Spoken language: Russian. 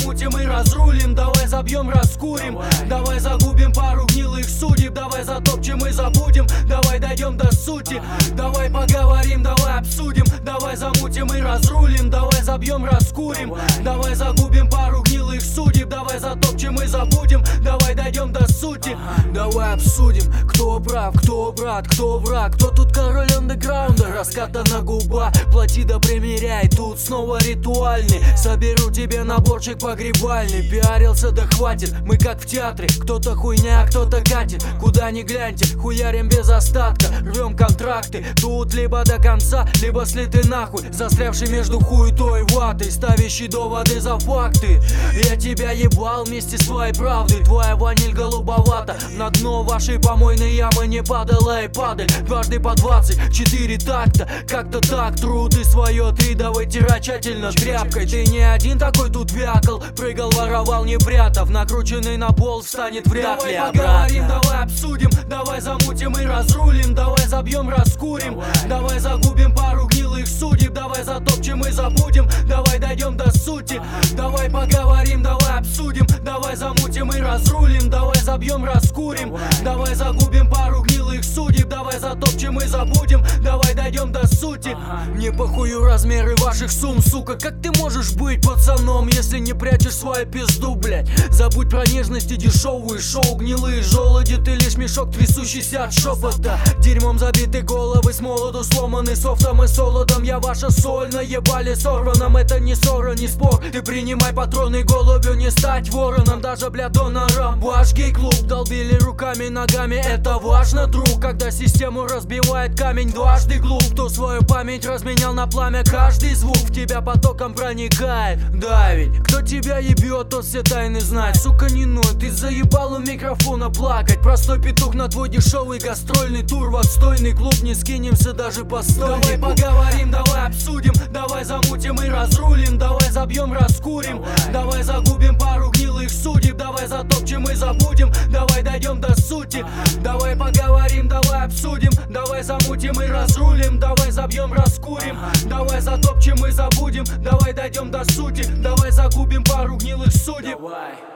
замутим и разрулим. Давай забьем, раскурим. Давай загубим пару гнилых судеб. Давай затопчем и забудем. Давай дойдем до сути. Давай поговорим, давай обсудим. Давай замутим и разрулим. Давай забьем, раскурим. Давай загубим пару гнилых судеб. Давай затопчем и забудем. Давай дойдем до сути. Давай обсудим, кто прав, кто брат, кто враг. Кто тут король андеграунда, раскатана губа. Плати да примеряй, тут снова ритуальный. Соберу тебе наборчик погребальный. Пиарился да хватит, мы как в театре. Кто-то хуйня, а кто-то катит. Куда ни гляньте, хуярим без остатка. Рвем контракты, тут либо до конца, либо слиты нахуй. Застрявший между хуетой и ватой, ставящий доводы за факты. Я тебя ебал вместе с твоей правдой. Твоя ваниль голубовата. На дно вашей помойной ямы не падала и падаль. Дважды по 24 такта. Как-то так, труд и свое ты давай тирай тщательно тряпкой. Ты не один такой тут вякал. Прыгал, воровал, не прятав. Накрученный на пол встанет вряд ли обратно. Давай поговорим, давай обсудим. Давай замутим и разрулим. Давай забьем, раскурим. Давай загубим пару гнилых судеб. Давай затопчем и забудем. Давай дойдем до сути. Давай поговорим, давай обсудим. Давай замутим и разрулим. Давай забьем, раскурим. Давай загубим пару гнилых судеб. Давай затопчем и забудем. Давай дойдем до сути. Не похую размеры ваших сумм, сука. Как ты можешь быть пацаном, если не прячешь свою пизду, блять? Забудь про нежности дешевые шоу, гнилые желуди. Ты лишь мешок, трясущийся от шепота. Дерьмом забиты головы, с молоду сломаны софтом и солодом. Я ваша соль, наебали сорваном. Это не ссора, не спор. Ты принимай патроны, голубю не стать вороном. Даже бля донором. Ваш гей-клуб долбили руками, ногами. Это важно, друг, когда систему разбивает камень дважды глуп. Кто свою память разменял на пламя, каждый звук в тебя потоком проникает. Давить, кто тебя ебет, тот все тайны знает. Сука, не ной, ты заебал у микрофона плакать. Простой петух на твой дешевый гастрольный тур. В отстойный клуб не скинемся даже по стойке. Давай поговорим, давай обсудим. Давай замутим и разрулим. Давай забьем, раскурим. Давай загубим пару гнилых судеб. Давай затопчем и забудем. Давай дойдем до сути. Давай поговорим, давай обсудим. Давай замутим и разрулим. Давай забьем, раскурим. Давай затопчем и забудем. Давай дойдем до сути. Давай загубим пару гнилых судеб. Давай.